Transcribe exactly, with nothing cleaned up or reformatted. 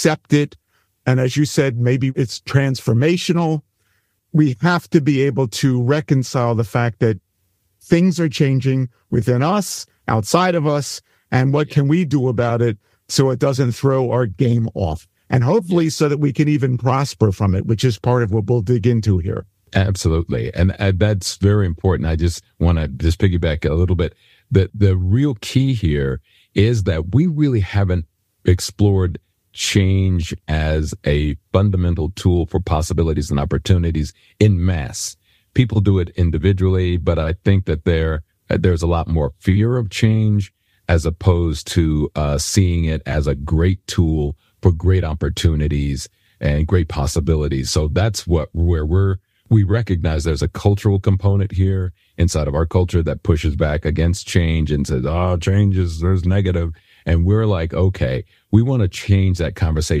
accept it. And as you said, maybe it's transformational. We have to be able to reconcile the fact that things are changing within us, outside of us, and what can we do about it so it doesn't throw our game off? And hopefully so that we can even prosper from it, which is part of what we'll dig into here. Absolutely. And uh, that's very important. I just want to just piggyback a little bit. The, the real key here is that we really haven't explored change as a fundamental tool for possibilities and opportunities in mass. People do it individually, but I think that there there's a lot more fear of change as opposed to uh, seeing it as a great tool for great opportunities and great possibilities. So that's what where we're we recognize there's a cultural component here inside of our culture that pushes back against change and says, oh, change is there's negative. And we're like, okay, we want to change that conversation